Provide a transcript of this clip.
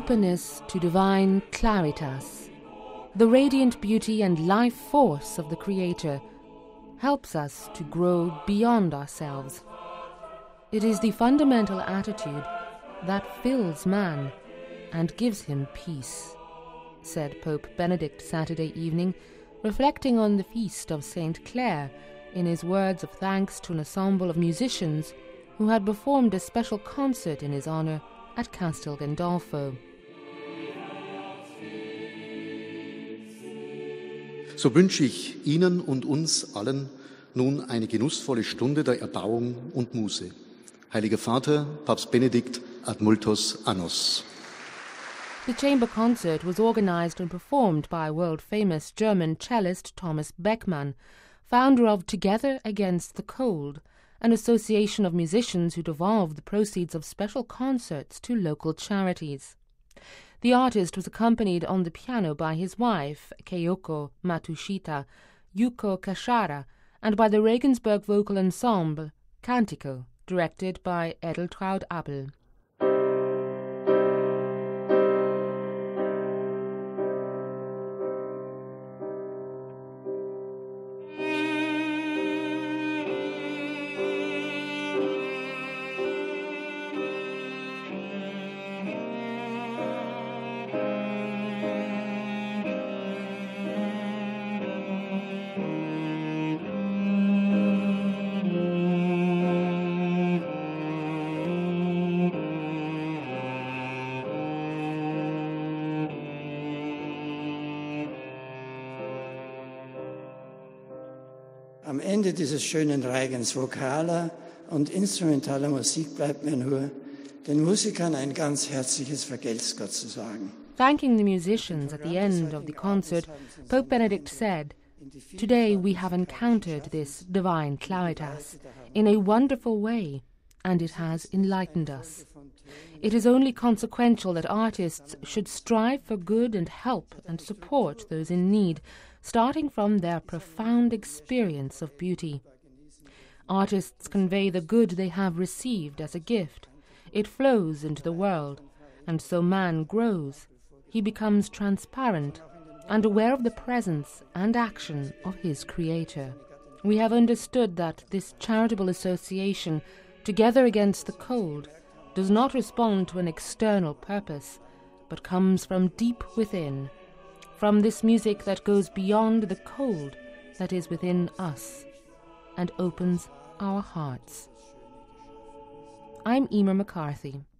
openness to divine claritas, the radiant beauty and life force of the Creator, helps us to grow beyond ourselves. It is the fundamental attitude that fills man and gives him peace, said Pope Benedict Saturday evening, reflecting on the feast of Saint Clare in his words of thanks to an ensemble of musicians who had performed a special concert in his honor at Castel Gandolfo. So wünsche ich Ihnen und uns allen nun eine genussvolle Stunde der Erbauung und Muße. Heiliger Vater, Papst Benedikt, ad multos annos. The chamber concert was organized and performed by world-famous German cellist Thomas Beckmann, founder of Together Against the Cold, an association of musicians who devolved the proceeds of special concerts to local charities. The artist was accompanied on the piano by his wife, Keiko Matsushita, Yuko Kashara, and by the Regensburg Vocal Ensemble, Cantico, directed by Edeltraud Abel. Am Ende dieses schönen Reigens vokaler und instrumentaler Musik bleibt mir nur, den Musikern ein ganz herzliches Vergelt's Gott zu sagen. Thanking the musicians at the end of the concert, Pope Benedict said, "Today we have encountered this divine claritas in a wonderful way, and it has enlightened us. It is only consequential that artists should strive for good and help and support those in need, starting from their profound experience of beauty. Artists convey the good they have received as a gift. It flows into the world, and so man grows. He becomes transparent and aware of the presence and action of his Creator. We have understood that this charitable association, Together Against the Cold, does not respond to an external purpose, but comes from deep within, from this music that goes beyond the cold that is within us and opens our hearts." I'm Emer McCarthy.